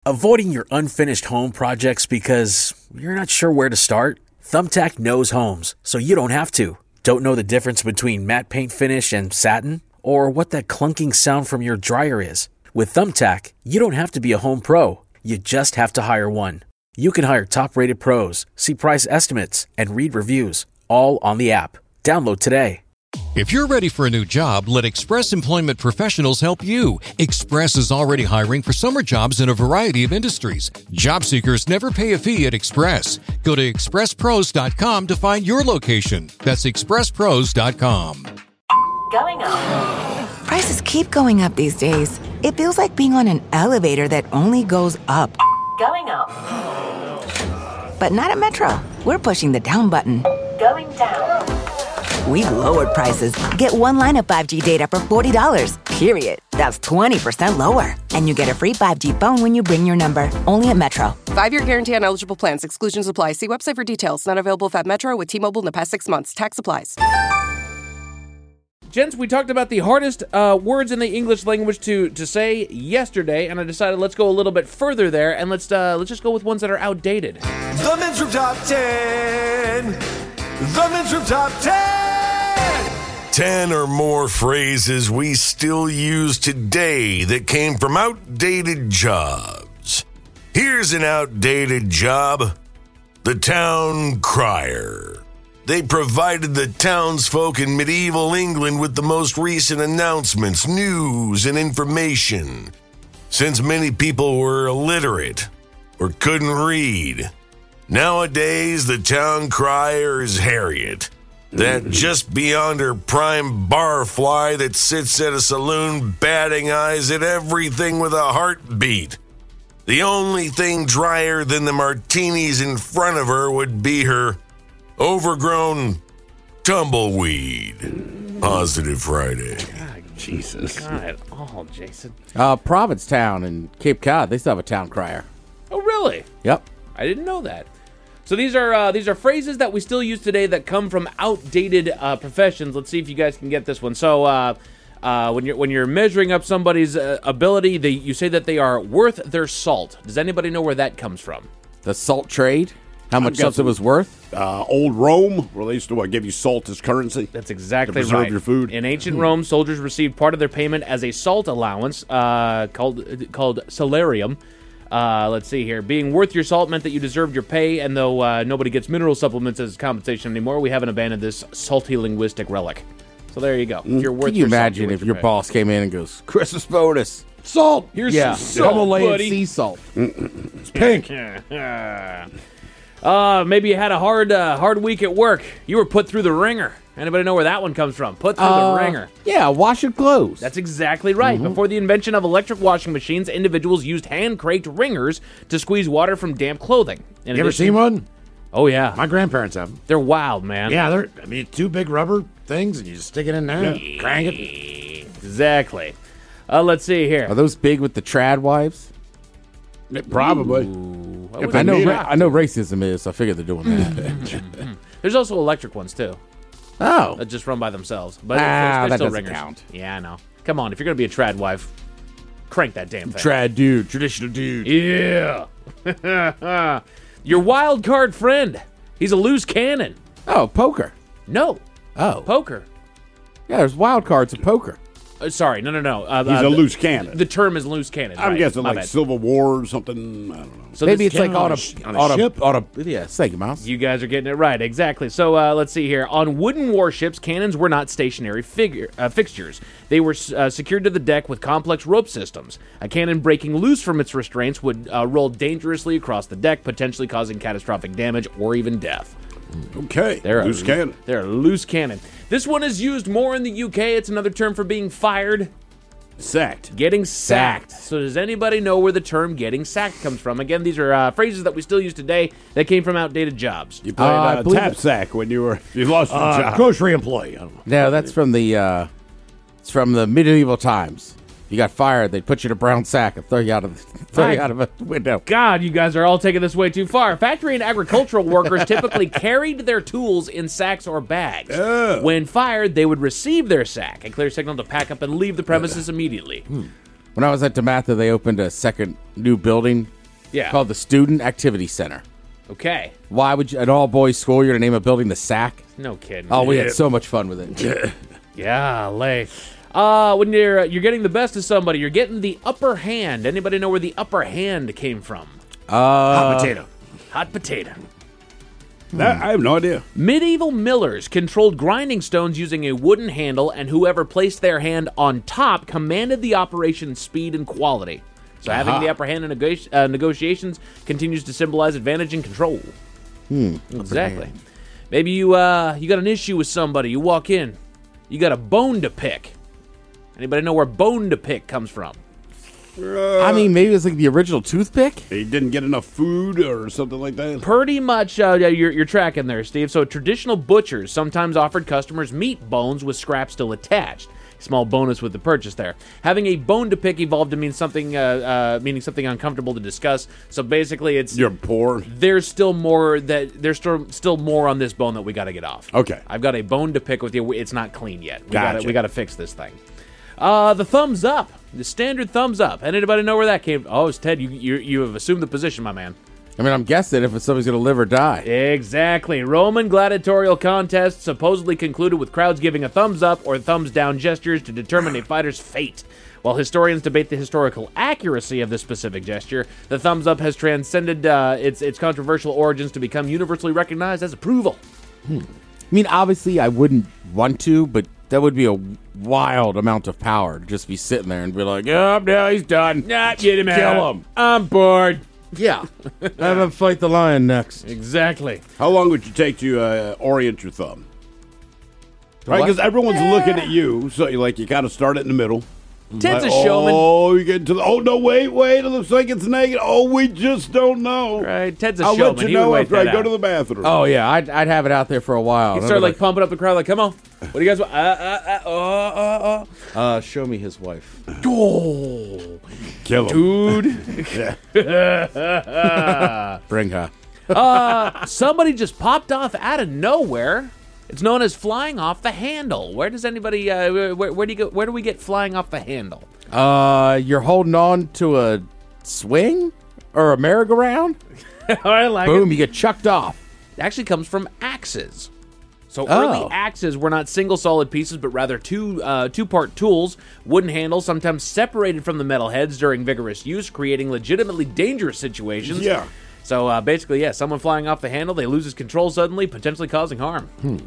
Avoiding your unfinished home projects because you're not sure where to start? Thumbtack knows homes, so you don't have to. Don't know the difference between matte paint finish and satin? Or what that clunking sound from your dryer is? With Thumbtack, you don't have to be a home pro. You just have to hire one. You can hire top-rated pros, see price estimates, and read reviews, all on the app. Download today. If you're ready for a new job, let Express Employment Professionals help you. Express is already hiring for summer jobs in a variety of industries. Job seekers never pay a fee at Express. Go to expresspros.com to find your location. That's expresspros.com. Going up. Prices keep going up these days. It feels like being on an elevator that only goes up. Going up. But not at Metro. We're pushing the down button. Going down. We've lowered prices. Get one line of 5G data for $40, period. That's 20% lower. And you get a free 5G phone when you bring your number. Only at Metro. 5-year guarantee on eligible plans. Exclusions apply. See website for details. Not available at Metro with T-Mobile in the past 6 months. Tax applies. Gents, we talked about the hardest words in the English language to say yesterday, and I decided let's go a little bit further there, and let's just go with ones that are outdated. The Men's Room Top 10. The Men's Room Top 10. 10 or more phrases we still use today that came from outdated jobs. Here's an outdated job. The town crier. They provided the townsfolk in medieval England with the most recent announcements, news, and information. Since many people were illiterate or couldn't read, nowadays the town crier is Harriet, that just beyond her prime barfly that sits at a saloon batting eyes at everything with a heartbeat. The only thing drier than the martinis in front of her would be her overgrown tumbleweed. Positive Friday. God, Jesus. God, Jason. Provincetown in Cape Cod, they still have a town crier. Oh, really? Yep. I didn't know that. So these are phrases that we still use today that come from outdated professions. Let's see if you guys can get this one. So when you're measuring up somebody's ability, you say that they are worth their salt. Does anybody know where that comes from? The salt trade? How much something was worth? Old Rome, where they used to give you salt as currency. That's exactly to preserve right. your food. In ancient Rome, soldiers received part of their payment as a salt allowance called salarium. Let's see here. Being worth your salt meant that you deserved your pay, and though nobody gets mineral supplements as compensation anymore, we haven't abandoned this salty linguistic relic. So there you go. If you're worth Can you your salt, imagine you're if worth your pay. boss came in and goes, Christmas bonus, salt. Here's some salt, Himalayan buddy. sea salt. It's pink. Maybe you had a hard week at work. You were put through the ringer. Anybody know where that one comes from? Put through the ringer. Yeah, washing clothes. That's exactly right. Before the invention of electric washing machines, individuals used hand-cranked ringers to squeeze water from damp clothing. You ever seen one? Oh, yeah. My grandparents have them. They're wild, man. Yeah, two big rubber things, and you just stick it in there and crank it. Exactly. Let's see here. Are those big with the trad wives? Probably. I know racism is, so I figured they're doing that. There's also electric ones, too. Oh. That just run by themselves. But that they're still doesn't ringers. count. Yeah, I know. Come on, if you're going to be a trad wife, crank that damn thing. Trad dude, traditional dude. Yeah. Your wild card friend. He's a loose cannon. Oh, poker. No. Oh. Poker. Yeah, there's wild cards in poker. Sorry, no. He's a loose cannon. The term is loose cannon. I'm right. guessing My like bad. Civil War or something. I don't know. So maybe this it's like on a ship? yeah, thank you, Mouse. You guys are getting it right, exactly. So let's see here. On wooden warships, cannons were not stationary fixtures. They were secured to the deck with complex rope systems. A cannon breaking loose from its restraints would roll dangerously across the deck, potentially causing catastrophic damage or even death. Okay, loose cannon. They're a loose cannon. This one is used more in the UK. It's another term for being fired. Sacked. Getting sacked. So does anybody know where the term getting sacked comes from? Again, these are phrases that we still use today that came from outdated jobs. You played tap sack when you lost your job. Grocery employee. I don't know. No, that's from the medieval times. You got fired, they'd put you in a brown sack and throw you out of a window. God, you guys are all taking this way too far. Factory and agricultural workers typically carried their tools in sacks or bags. When fired, they would receive their sack, a clear signal to pack up and leave the premises immediately. When I was at DeMatha, they opened a second new building called the Student Activity Center. Okay. Why would you, an all-boys school, you're going to name a building the SAC? No kidding. Oh, we had so much fun with it. Golly. When you're getting the best of somebody, you're getting the upper hand. Anybody know where the upper hand came from? Hot potato. Hot potato. I have no idea. Medieval millers controlled grinding stones using a wooden handle, and whoever placed their hand on top commanded the operation's speed and quality. So having the upper hand in negotiations continues to symbolize advantage and control. Exactly. Maybe you got an issue with somebody. You walk in. You got a bone to pick. Anybody know where bone to pick comes from? I mean, maybe it's like the original toothpick? He didn't get enough food or something like that? Pretty much, you're tracking there, Steve. So traditional butchers sometimes offered customers meat bones with scraps still attached. Small bonus with the purchase there. Having a bone to pick evolved to mean something, meaning something uncomfortable to discuss. So basically, it's you're poor. There's still more still more on this bone that we got to get off. Okay, I've got a bone to pick with you. It's not clean yet. We Gotcha. got to fix this thing. The thumbs up, the standard thumbs up. Anybody know where that came from? Oh, it's Ted. You have assumed the position, my man. I mean, I'm guessing if somebody's going to live or die. Exactly. Roman gladiatorial contests supposedly concluded with crowds giving a thumbs up or thumbs down gestures to determine a fighter's fate. While historians debate the historical accuracy of this specific gesture, the thumbs up has transcended its controversial origins to become universally recognized as approval. I mean, obviously, I wouldn't want to, but that would be a wild amount of power to just be sitting there and be like, oh, no, he's done. Nah, get him out. Kill him. I'm bored. Yeah. Have him fight the lion next. Exactly. How long would you take to orient your thumb? Right, because everyone's looking at you, so you kind of start it in the middle. Ted's a showman. Oh, you get to the. Oh no! Wait! It looks like it's negative. Oh, we just don't know. Right, Ted's a I'll showman. let you He would know wait after I that go out. to the bathroom. Oh, yeah. I'd have it out there for a while. He started pumping up the crowd, like, come on. What do you guys want? Show me his wife. Oh, kill him, dude. Bring her. Somebody just popped off out of nowhere. It's known as flying off the handle. Where does anybody? Where do we get flying off the handle? You're holding on to a swing or a merry-go-round. I like Boom! it. You get chucked off. It actually comes from axes. So early axes were not single solid pieces, but rather two-part tools, wooden handles, sometimes separated from the metal heads during vigorous use, creating legitimately dangerous situations. Yeah. So basically, someone flying off the handle, they lose his control suddenly, potentially causing harm.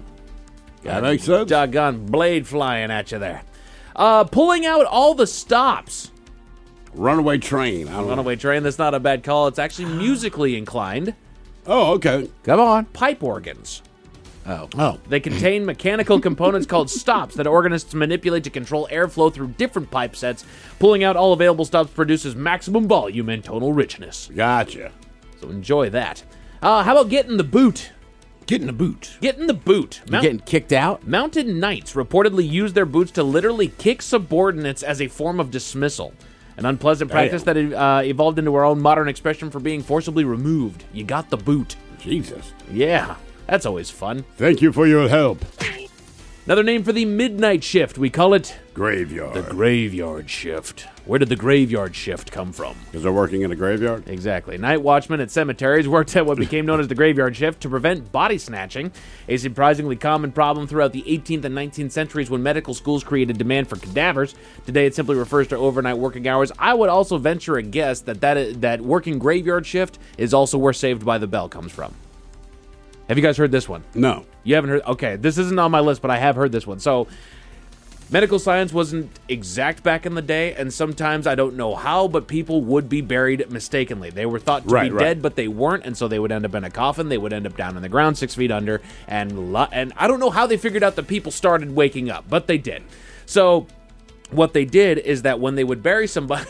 That makes sense. Doggone blade flying at you there. Pulling out all the stops. Runaway train. I don't know. Runaway train, that's not a bad call. It's actually musically inclined. Oh, okay. Come on. Pipe organs. Oh. They contain mechanical components called stops that organists manipulate to control airflow through different pipe sets. Pulling out all available stops produces maximum volume and tonal richness. Gotcha. So enjoy that. How about getting the boot? Getting the boot. Getting the boot. You getting kicked out? Mounted knights reportedly use their boots to literally kick subordinates as a form of dismissal. An unpleasant practice that evolved into our own modern expression for being forcibly removed. You got the boot. Jesus. Yeah, that's always fun. Thank you for your help. Another name for the midnight shift. We call it Graveyard. the graveyard shift. Where did the graveyard shift come from? Because they're working in a graveyard? Exactly. Night watchmen at cemeteries worked at what became known as the graveyard shift to prevent body snatching, a surprisingly common problem throughout the 18th and 19th centuries when medical schools created demand for cadavers. Today it simply refers to overnight working hours. I would also venture a guess that working graveyard shift is also where Saved by the Bell comes from. Have you guys heard this one? No. You haven't heard? Okay, this isn't on my list, but I have heard this one. So, medical science wasn't exact back in the day, and sometimes, I don't know how, but people would be buried mistakenly. They were thought to be dead, but they weren't, and so they would end up in a coffin. They would end up down in the ground 6 feet under, and I don't know how they figured out that people started waking up, but they did. So, what they did is that when they would bury somebody...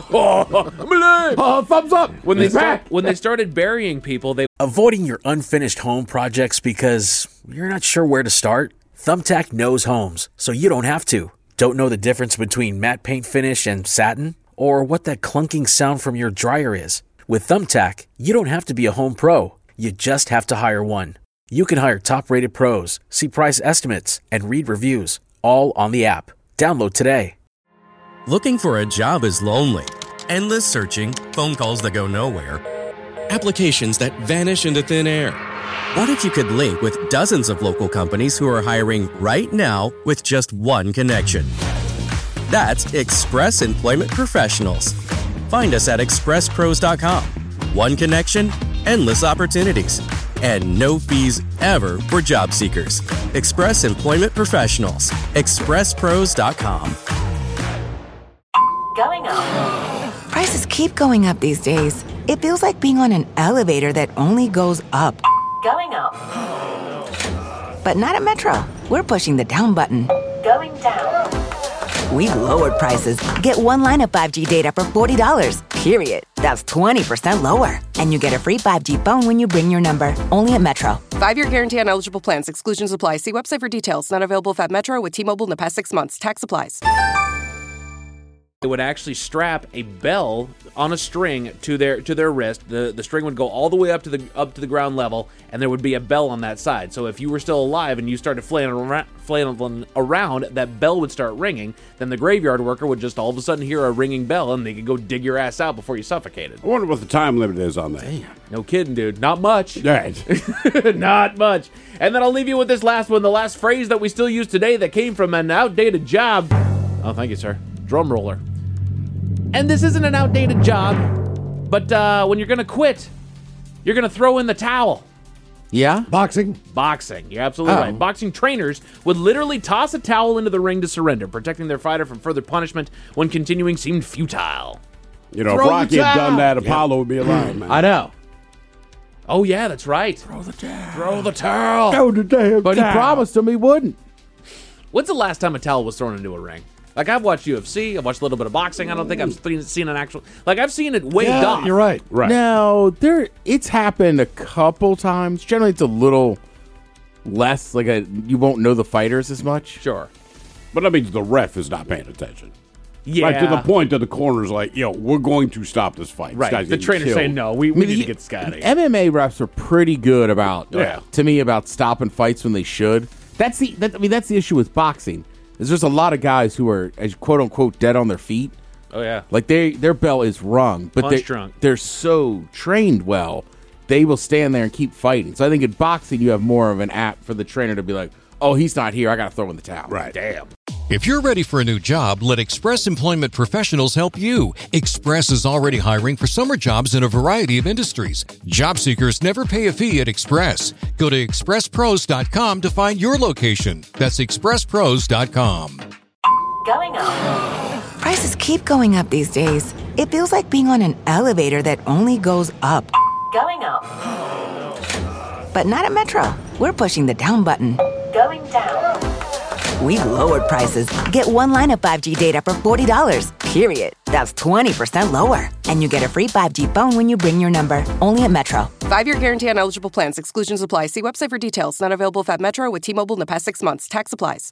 thumbs up. When they started burying people, they Avoiding your unfinished home projects because you're not sure where to start? Thumbtack knows homes, so you don't have to. Don't know the difference between matte paint finish and satin? Or what that clunking sound from your dryer is? With Thumbtack, you don't have to be a home pro. You just have to hire one. You can hire top-rated pros, see price estimates, and read reviews, all on the app. Download today. Looking for a job is lonely. Endless searching, phone calls that go nowhere, applications that vanish into thin air. What if you could link with dozens of local companies who are hiring right now with just one connection? That's Express Employment Professionals. Find us at expresspros.com. One connection, endless opportunities, and no fees ever for job seekers. Express Employment Professionals. expresspros.com. Going up. Prices keep going up these days. It feels like being on an elevator that only goes up. Going up. But not at Metro. We're pushing the down button. Going down. We've lowered prices. Get one line of 5G data for $40, period. That's 20% lower. And you get a free 5G phone when you bring your number. Only at Metro. 5-year guarantee on eligible plans. Exclusions apply. See website for details. Not available at Metro with T-Mobile in the past 6 months. Tax applies. They would actually strap a bell on a string to their wrist. The string would go all the way up to the ground level, and there would be a bell on that side. So if you were still alive and you started flailing around, that bell would start ringing. Then the graveyard worker would just all of a sudden hear a ringing bell, and they could go dig your ass out before you suffocated. I wonder what the time limit is on that. Damn. No kidding, dude. Not much. Right. Not much. And then I'll leave you with this last one, the last phrase that we still use today that came from an outdated job. Oh, thank you, sir. Drum roller. And this isn't an outdated job, but when you're going to quit, you're going to throw in the towel. Yeah? Boxing? Boxing. You're absolutely right. Boxing trainers would literally toss a towel into the ring to surrender, protecting their fighter from further punishment when continuing seemed futile. You know, if Rocky had done that, Apollo would be alive, man. I know. Oh, yeah, that's right. Throw the towel. Throw the towel. Throw the damn But towel. he promised him he wouldn't. When's the last time a towel was thrown into a ring? Like, I've watched UFC, I've watched a little bit of boxing. I don't think I've seen an actual... Like, I've seen it waved off. You're right. Right. No, it's happened a couple times. Generally, it's a little less, you won't know the fighters as much. Sure. But that means the ref is not paying attention. Yeah. Like, to the point that the corner's like, we're going to stop this fight. Right. This guy's The getting trainer's killed. saying, no, we need to get this guy out of here. MMA refs are pretty good about, Yeah. to me, about stopping fights when they should. That's the issue with boxing. Is there's a lot of guys who are, as quote unquote, dead on their feet. Oh, yeah. Like their bell is rung, but Punch drunk. they're so trained well, they will stand there and keep fighting. So I think in boxing, you have more of an app for the trainer to be like, oh, he's not here, I got to throw in the towel. Right. Damn. If you're ready for a new job, let Express Employment Professionals help you. Express is already hiring for summer jobs in a variety of industries. Job seekers never pay a fee at Express. Go to expresspros.com to find your location. That's expresspros.com. Going up. Prices keep going up these days. It feels like being on an elevator that only goes up. Going up. But not at Metro. We're pushing the down button. Going down. We've lowered prices. Get one line of 5G data for $40, period. That's 20% lower. And you get a free 5G phone when you bring your number. Only at Metro. 5-year guarantee on eligible plans. Exclusions apply. See website for details. Not available at Metro with T-Mobile in the past 6 months. Tax applies.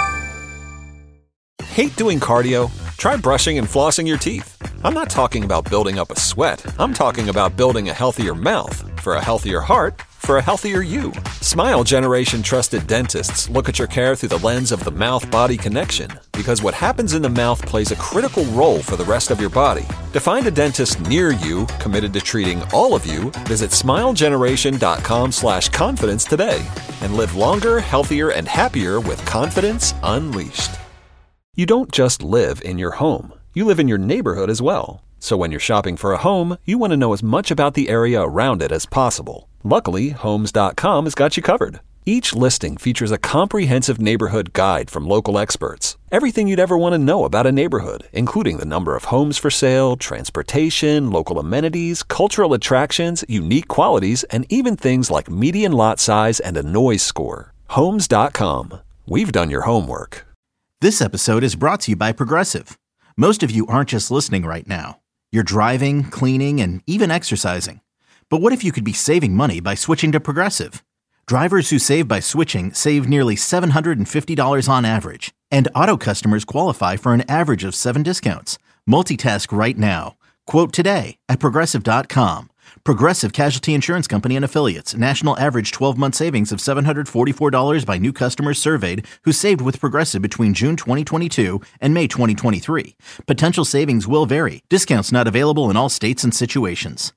Hate doing cardio? Try brushing and flossing your teeth. I'm not talking about building up a sweat. I'm talking about building a healthier mouth for a healthier heart for a healthier you. Smile Generation trusted dentists look at your care through the lens of the mouth-body connection, because what happens in the mouth plays a critical role for the rest of your body. To find a dentist near you committed to treating all of you, visit smilegeneration.com/confidence today and live longer, healthier, and happier with confidence unleashed. You don't just live in your home. You live in your neighborhood as well. So when you're shopping for a home, you want to know as much about the area around it as possible. Luckily, Homes.com has got you covered. Each listing features a comprehensive neighborhood guide from local experts. Everything you'd ever want to know about a neighborhood, including the number of homes for sale, transportation, local amenities, cultural attractions, unique qualities, and even things like median lot size and a noise score. Homes.com. We've done your homework. This episode is brought to you by Progressive. Most of you aren't just listening right now. You're driving, cleaning, and even exercising. But what if you could be saving money by switching to Progressive? Drivers who save by switching save nearly $750 on average. And auto customers qualify for an average of 7 discounts. Multitask right now. Quote today at Progressive.com. Progressive Casualty Insurance Company and Affiliates. National average 12-month savings of $744 by new customers surveyed who saved with Progressive between June 2022 and May 2023. Potential savings will vary. Discounts not available in all states and situations.